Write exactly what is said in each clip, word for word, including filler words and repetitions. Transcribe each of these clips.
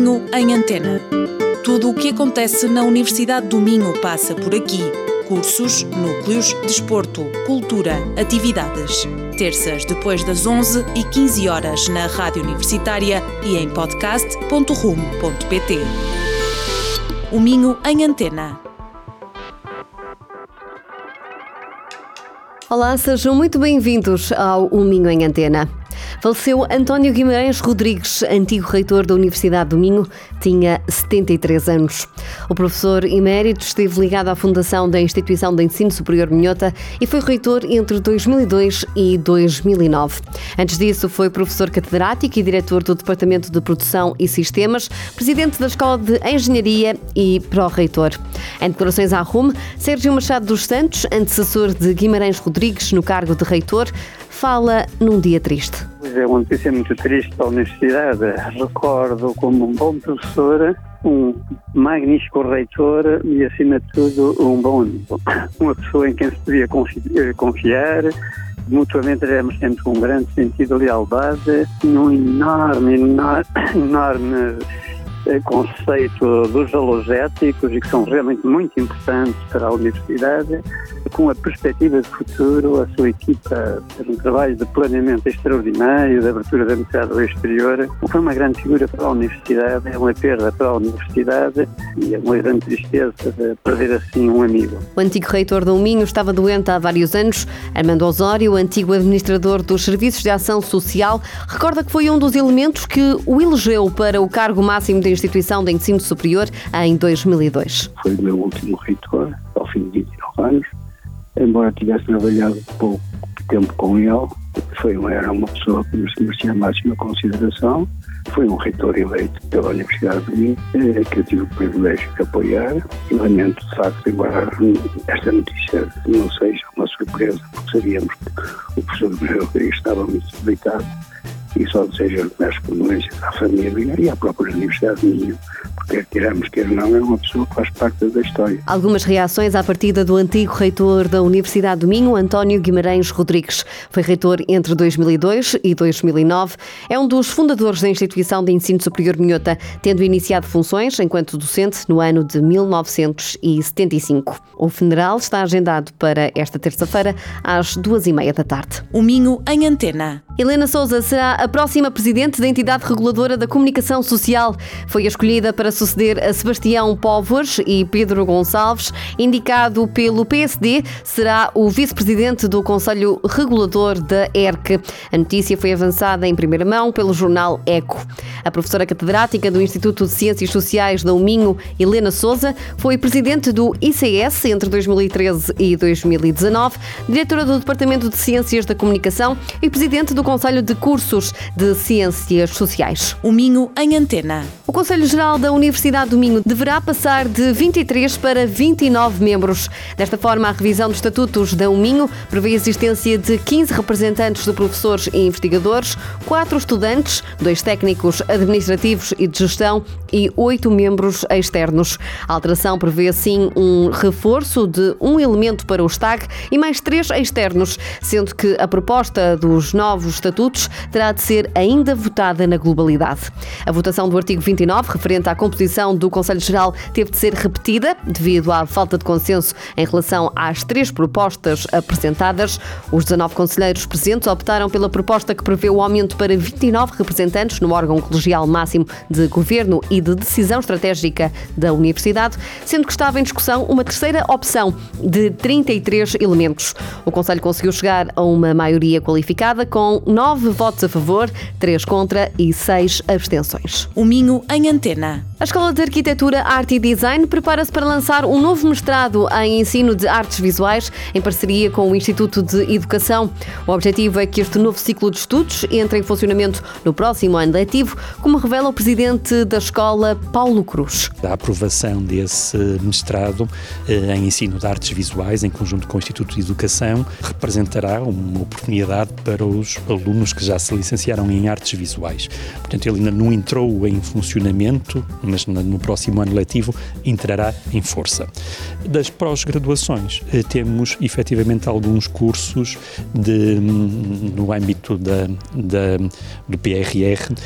Minho em Antena. Tudo o que acontece na Universidade do Minho passa por aqui. Cursos, núcleos, desporto, cultura, atividades. Terças depois das onze e quinze horas na Rádio Universitária e em podcast ponto rumo ponto pt. O Minho em Antena. Olá, sejam muito bem-vindos ao O Minho em Antena. Faleceu António Guimarães Rodrigues, antigo reitor da Universidade do Minho, tinha setenta e três anos. O professor emérito esteve ligado à fundação da Instituição de Ensino Superior Minhota e foi reitor entre dois mil e dois e dois mil e nove. Antes disso, foi professor catedrático e diretor do Departamento de Produção e Sistemas, presidente da Escola de Engenharia e pró-reitor. Em declarações à R U M, Sérgio Machado dos Santos, antecessor de Guimarães Rodrigues no cargo de reitor, fala num dia triste. É uma notícia muito triste para a Universidade. Recordo como um bom professor, um magnífico reitor e, acima de tudo, um bom amigo. Uma pessoa em quem se podia confiar. Mutuamente éramos sempre com um grande sentido de lealdade, num enorme, enorme, enorme conceito dos valores éticos e que são realmente muito importantes para a Universidade, com a perspectiva de futuro. A sua equipa fez um trabalho de planeamento extraordinário, de abertura da universidade ao exterior. Foi uma grande figura para a Universidade, é uma perda para a Universidade e é uma grande tristeza de perder assim um amigo. O antigo reitor do Minho estava doente há vários anos. Armando Osório, antigo administrador dos Serviços de Ação Social, recorda que foi um dos elementos que o elegeu para o cargo máximo da Instituição de Ensino Superior em dois mil e dois. Foi o meu último reitor, ao fim de vinte e nove anos. Embora tivesse trabalhado pouco tempo com ele, foi uma, era uma pessoa que merecia a máxima consideração. Foi um reitor eleito pela Universidade do Minho, que eu tive o privilégio de apoiar. E lamento, de facto, embora esta notícia não seja uma surpresa, porque sabíamos que o professor Guimarães Rodrigues estava muito debilitado, e só desejo as melhores condolências à família e à própria Universidade do Minho, porque quer queiramos, quer não, é uma pessoa que faz parte da história. Algumas reações à partida do antigo reitor da Universidade do Minho, António Guimarães Rodrigues. Foi reitor entre dois mil e dois e dois mil e nove. É um dos fundadores da Instituição de Ensino Superior Minhota, tendo iniciado funções enquanto docente no ano de mil novecentos e setenta e cinco. O funeral está agendado para esta terça-feira, às duas e meia da tarde. O Minho em Antena. Helena Sousa será a próxima presidente da entidade reguladora da comunicação social. Foi escolhida para suceder a Sebastião Póvoas e Pedro Gonçalves. Indicado pelo P S D, será o vice-presidente do Conselho Regulador da E R C. A notícia foi avançada em primeira mão pelo jornal Eco. A professora catedrática do Instituto de Ciências Sociais do Minho, Helena Sousa, foi presidente do I C S entre dois mil e treze e dois mil e dezanove, diretora do Departamento de Ciências da Comunicação e presidente do Conselho de Cursos de Ciências Sociais. O Minho em Antena. O Conselho Geral da Universidade do Minho deverá passar de vinte e três para vinte e nove membros. Desta forma, a revisão dos estatutos da Minho prevê a existência de quinze representantes de professores e investigadores, quatro estudantes, dois técnicos administrativos e de gestão e oito membros externos. A alteração prevê, assim, um reforço de um elemento para o S T A G e mais três externos, sendo que a proposta dos novos estatutos terá de ser ainda votada na globalidade. A votação do artigo vinte e nove, referente à composição do Conselho Geral, teve de ser repetida devido à falta de consenso em relação às três propostas apresentadas. Os dezanove conselheiros presentes optaram pela proposta que prevê o aumento para vinte e nove representantes no órgão colegial máximo de governo e de decisão estratégica da Universidade, sendo que estava em discussão uma terceira opção de trinta e três elementos. O Conselho conseguiu chegar a uma maioria qualificada com nove votos a favor, três contra e seis abstenções. O Minho em Antena. A Escola de Arquitetura, Arte e Design prepara-se para lançar um novo mestrado em ensino de artes visuais em parceria com o Instituto de Educação. O objetivo é que este novo ciclo de estudos entre em funcionamento no próximo ano letivo, como revela o presidente da escola, Paulo Cruz. A aprovação desse mestrado em ensino de artes visuais, em conjunto com o Instituto de Educação, representará uma oportunidade para os alunos que já se licenciaram em artes visuais. Portanto, ele ainda não entrou em funcionamento, mas no próximo ano letivo entrará em força. Das pós-graduações, temos efetivamente alguns cursos de, no âmbito da, da, do P R R, em,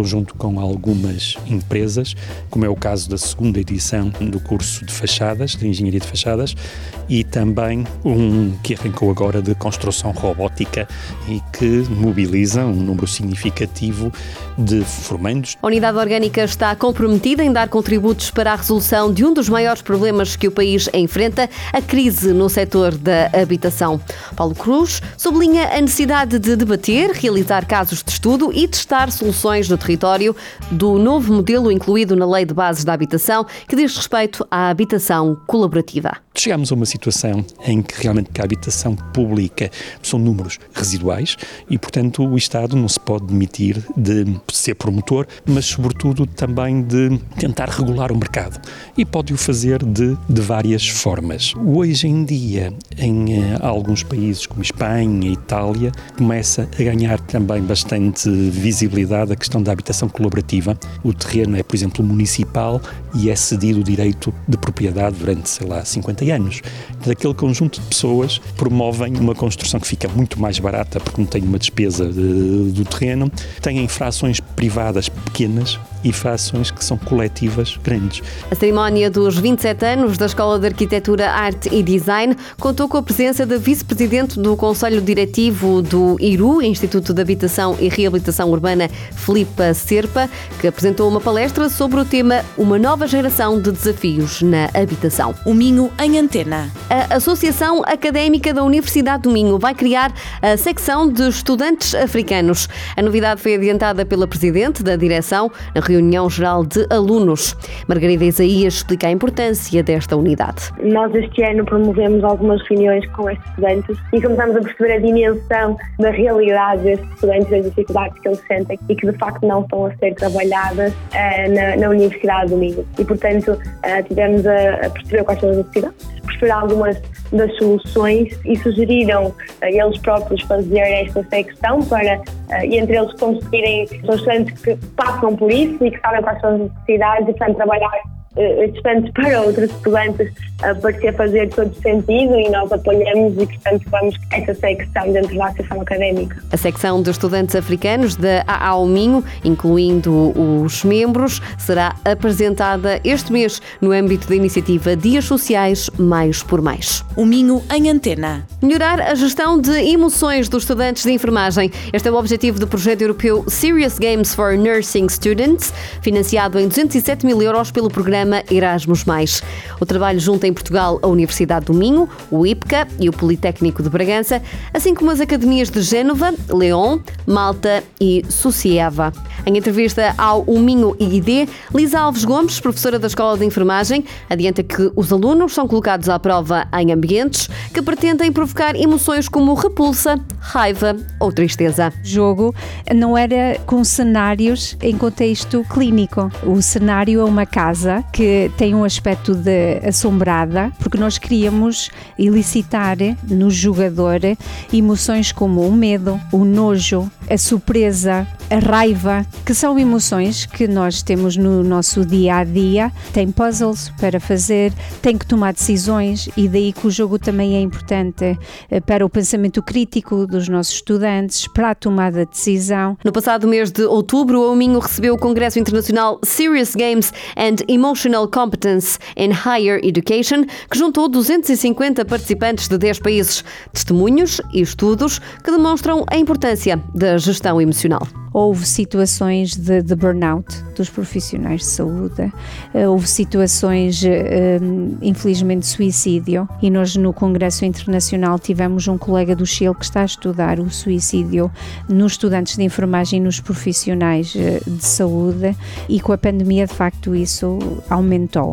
conjunto com algumas empresas, como é o caso da segunda edição do curso de fachadas, de Engenharia de Fachadas, e também um que arrancou agora de construção robótica e que mobiliza um número significativo de formandos. A Unidade Orgânica está comprometida em dar contributos para a resolução de um dos maiores problemas que o país enfrenta, a crise no setor da habitação. Paulo Cruz sublinha a necessidade de debater, realizar casos de estudo e testar soluções no território do novo modelo incluído na Lei de Bases da Habitação, que diz respeito à habitação colaborativa. Chegamos a uma situação em que realmente a habitação pública são números residuais e, portanto, o Estado não se pode demitir de ser promotor, mas, sobretudo, também de tentar regular o mercado. E pode-o fazer de, de várias formas. Hoje em dia, em eh, alguns países como Espanha e Itália, começa a ganhar também bastante visibilidade a questão da habitação colaborativa. O terreno é, por exemplo, municipal e é cedido o direito de propriedade durante, sei lá, cinquenta anos. Daquele conjunto de pessoas promovem uma construção que fica muito mais barata porque não tem uma despesa de, do terreno, têm frações privadas pequenas e frações que são coletivas grandes. A cerimónia dos vinte e sete anos da Escola de Arquitetura, Arte e Design contou com a presença da vice-presidente do Conselho Diretivo do I R U, Instituto de Habitação e Reabilitação Urbana, Filipa Serpa, que apresentou uma palestra sobre o tema Uma Nova Geração de Desafios na Habitação. O Minho em Antena. A Associação Académica da Universidade do Minho vai criar a secção de estudantes africanos. A novidade foi adiantada pela presidente da direção na reunião geral de alunos. Margarida Isaías explica a importância desta unidade. Nós este ano promovemos algumas reuniões com estes estudantes e começamos a perceber a dimensão da realidade destes estudantes, das dificuldades que eles sentem e que de facto não estão a ser trabalhadas uh, na, na Universidade do Minho. E portanto uh, tivemos a, a perceber quais são as necessidades, perceber algumas das soluções e sugeriram uh, eles próprios fazer esta secção para, uh, e entre eles conseguirem, são estudantes que passam por isso e que sabem quais são as necessidades e portanto trabalhar uh, estudantes para outros estudantes uh, parecia fazer todo sentido e nós apoiamos e portanto vamos essa secção dentro da Associação Académica. A secção de estudantes africanos da A A U Minho, incluindo os membros, será apresentada este mês no âmbito da iniciativa Dias Sociais Mais por Mais. O Minho em Antena. Melhorar a gestão de emoções dos estudantes de enfermagem. Este é o objetivo do projeto europeu Serious Games for Nursing Students, financiado em duzentos e sete mil euros pelo programa Erasmus mais. O trabalho junta em Portugal a Universidade do Minho, o I P C A e o Politécnico de Bragança, assim como as academias de Génova, León, Malta e Sucieva. Em entrevista ao O Minho I D, Lisa Alves Gomes, professora da Escola de Enfermagem, adianta que os alunos são colocados à prova em ambientes que pretendem provocar emoções como repulsa, raiva ou tristeza. O jogo não era com cenários em contexto clínico. O cenário é uma casa que tem um aspecto de assombrada, porque nós queríamos elicitar no jogador emoções como o medo, o nojo, a surpresa, a raiva, que são emoções que nós temos no nosso dia a dia. Tem puzzles para fazer, tem que tomar decisões e daí que o jogo também é importante para o pensamento crítico dos nossos estudantes, para a tomada de decisão. No passado mês de outubro, o Minho recebeu o Congresso Internacional Serious Games and Emotional Competence in Higher Education, que juntou duzentos e cinquenta participantes de dez países, testemunhos e estudos que demonstram a importância da gestão emocional. Houve situações de, de burnout dos profissionais de saúde, houve situações, infelizmente, de suicídio, e nós no Congresso Internacional tivemos um colega do Chile que está a estudar o suicídio nos estudantes de enfermagem e nos profissionais de saúde, e com a pandemia, de facto, isso aumentou.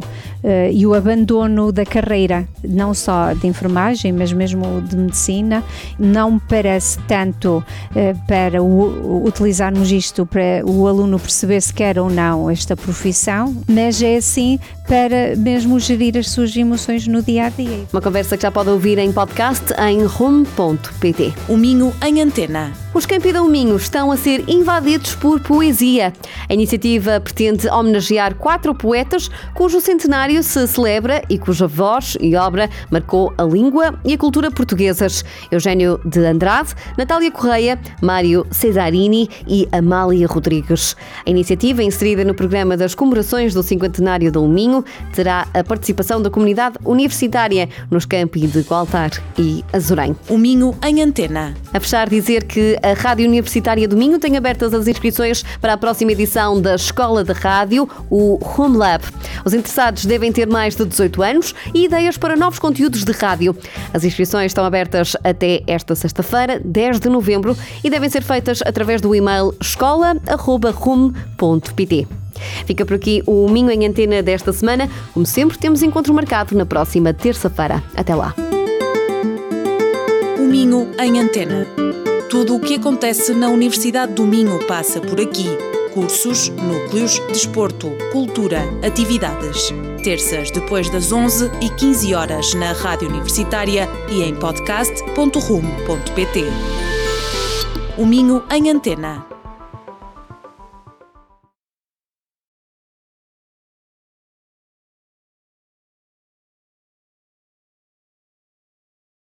E o abandono da carreira, não só de enfermagem, mas mesmo de medicina, não parece tanto para o, utilizarmos isto para o aluno perceber se quer ou não esta profissão, mas é assim para mesmo gerir as suas emoções no dia a dia. Uma conversa que já pode ouvir em podcast em rumo ponto pt. O Minho em Antena. Os campi do Minho estão a ser invadidos por poesia. A iniciativa pretende homenagear quatro poetas cujo centenário se celebra e cuja voz e obra marcou a língua e a cultura portuguesas. Eugênio de Andrade, Natália Correia, Mário Cesarini e Amália Rodrigues. A iniciativa, inserida no programa das comemorações do cinquentenário do Minho, terá a participação da comunidade universitária nos campi de Gualtar e Azurém. O Minho em Antena. A fechar, dizer que a Rádio Universitária do Minho tem abertas as inscrições para a próxima edição da Escola de Rádio, o Home Lab. Os interessados devem ter mais de dezoito anos e ideias para novos conteúdos de rádio. As inscrições estão abertas até esta sexta-feira, dez de novembro, e devem ser feitas através do e-mail escola arroba rumo ponto pt. Fica por aqui o Minho em Antena desta semana. Como sempre, temos encontro marcado na próxima terça-feira. Até lá. O Minho em Antena. Tudo o que acontece na Universidade do Minho passa por aqui. Cursos, núcleos, desporto, cultura, atividades. Terças depois das onze e quinze horas na Rádio Universitária e em podcast ponto rumo ponto pt. O Minho em Antena.